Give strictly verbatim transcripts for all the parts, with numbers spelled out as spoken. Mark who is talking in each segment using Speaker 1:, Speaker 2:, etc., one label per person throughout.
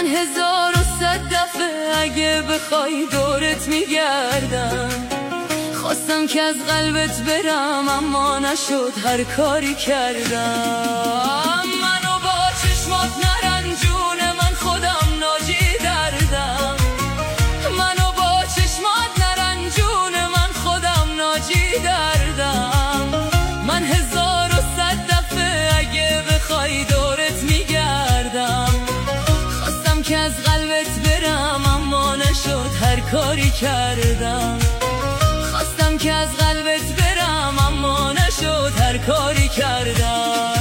Speaker 1: هزار و صد دفعه اگه بخوای دورت میگردم. خواستم که از قلبت برم اما نشد، هر کاری کردم. منو با چشمات نرنجونه، من خودم ناجی دردم. منو با چشمات نرنجونه، من خودم ناجی دردم. من هزار و صد دفعه اگه بخوای دورت میگردم. خواستم که از قلبت برم اما نشد، هر کاری کردم. خواستم که از قلبت برم اما نشد، هر کاری کردم.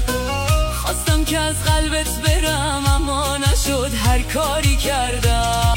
Speaker 1: خواستم که از قلبت برم اما نشد، هر کاری کردم.